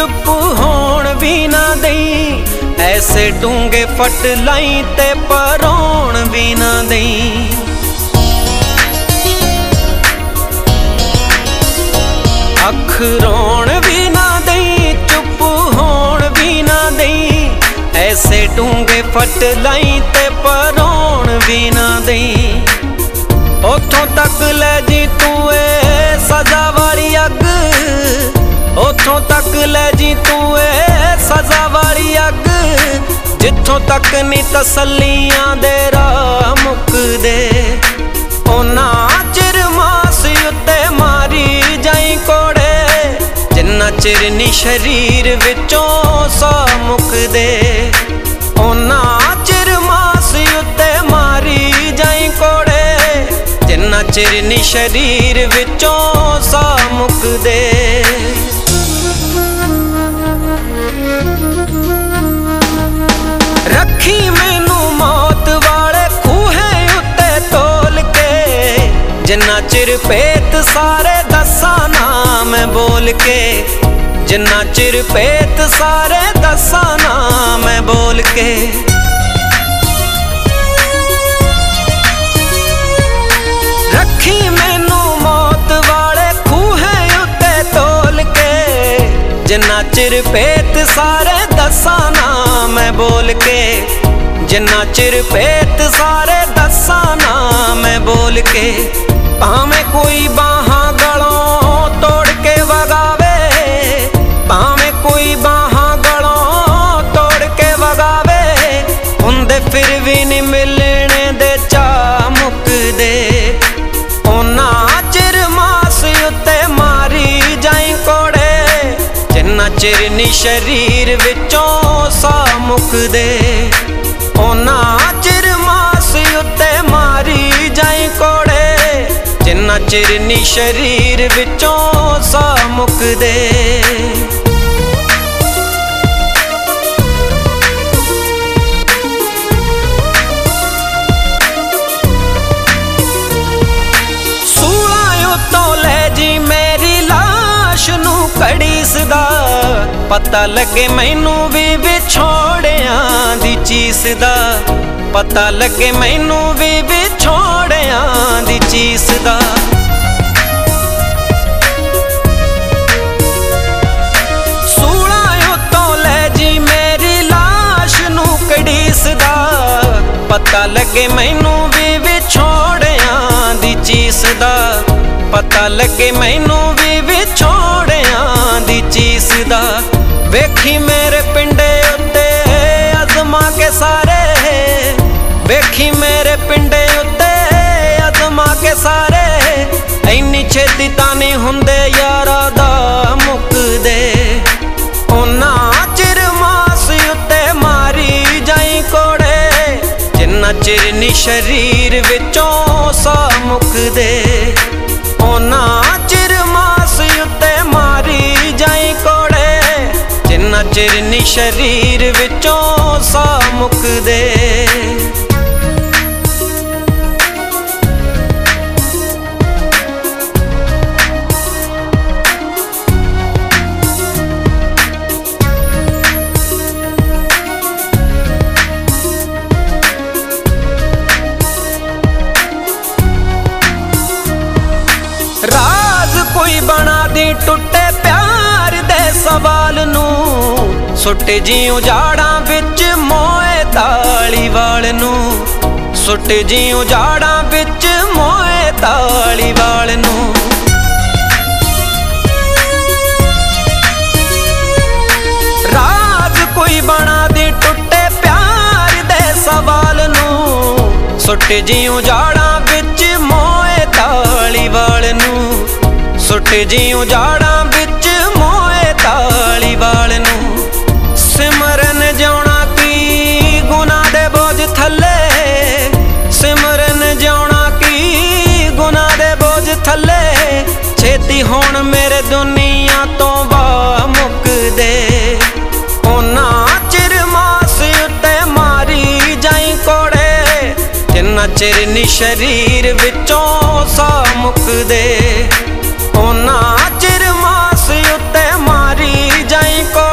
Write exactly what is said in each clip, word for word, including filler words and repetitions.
चुप होण भी ना दई, ऐसे डूंगे फट लाई ते परोण भी ना दई। अख रोण भी ना दई, चुप होण भी ना दई, ऐसे डूंगे फट लाई ते परोण भी ना दई। उथों तक ले जी तू ए सजा वाली अग, उथों तक ले जी तू ए सजा वाली अग, जिथों तक नी तसल्लियां दे राह मुकदे, ओना चिर मास उत्ते मारी जाई कोड़े, जिन्ना चिर नी शरीर विचों साह मुकदे। ओना चिर मास उत्ते मारी जाई कोड़े, जिन्ना चिर नी शरीर विचों साह मुकदे। रखी मैनू मौत वाले खूहे उत्ते तोल के, जिन्ना चिर पेत सारे दसा नाम बोल के, जिन्ना चिर पेत सारे दसा नाम बोल के। रखी मैनू मौत वाले खूहे उत्ते तोल के, जिन्ना चिर पेत सारे दसा नाम बोल के, जिन्ना चिर पेत सारे दसा नाम बोल के। भावें कोई बाहां गलों तोड़ के वगावे, भावें कोई बाहां गलों तोड़ के वगावे, हुंदे फिर भी नहीं मिलने दे चा मुकदे। ओना चिर मास उत्ते मारी जाई कोड़े, जिन्ना चिर नी शरीर विचों साह मुकदे। ओना चिर मास उत्ते मारी जाई कोड़े, जिन्ना चिर नी शरीर विचों साह मुकदे। घड़ीसदा पता लगे मैनू भी विछोड़ियां दी चीस दा, पता लगे मैनू भी विछोड़ियां दी चीस दा। सूला उत्तों ले जी मेरी लाश नू घड़ीसदा, पता लगे मैनू भी विछोड़ियां दी चीस दा, पता लगे मैनू भी विछोड़ियां दी चीस दा। वेखी मेरे पिंडे उत्ते अज़मा के सारे, वेखी मेरे पिंडे उत्ते अज़मा के सारे, इन्नी छेती तां नहीं हुंदे यारा दा मुकदे। ओना चिर मास उत्ते मारी जाई कोड़े, जिन्ना चिर नी शरीर विचों साह मुकदे। ओना चिर मास उत्ते मारी जाई कोड़े, जिन्ना चिर नी शरीर विचों साह मुकदे। राज कोई बना दी टुटे प्यार दे सवाल नू, सुट जी उजाड़ा विच मोए धालीवाल नू, सुट जी उजाड़ा विच मोए धालीवाल नू। राज कोई बना दी टुटे प्यार दे सवाल नू, सुट जी उजाड़ा विच मोए धालीवाल नू, सुट जी उजाड़ा विच मोए धालीवाल नू। सिमरन जिउणा की गुनाह दे बोझ थल्ले, सिमरन जिउणा की गुनाह दे बोझ थल्ले, छेती होण मेरे दुनिया तो वाह मुकदे। ओना चिर मास उत्ते मारी जाई कोड़े, जिन्ना चिर नी शरीर विचों साह मुकदे। ओना चिर मास उत्ते मारी जाई कोड़े,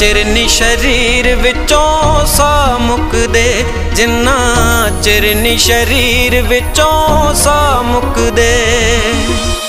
ਚਿਰ ਨੀ ਸ਼ਰੀਰ ਵਿੱਚੋਂ ਸਾਹ ਮੁੱਕਦੇ, ਜਿੰਨਾ ਚਿਰ ਨੀ ਸ਼ਰੀਰ ਵਿੱਚੋਂ ਸਾਹ ਮੁੱਕਦੇ।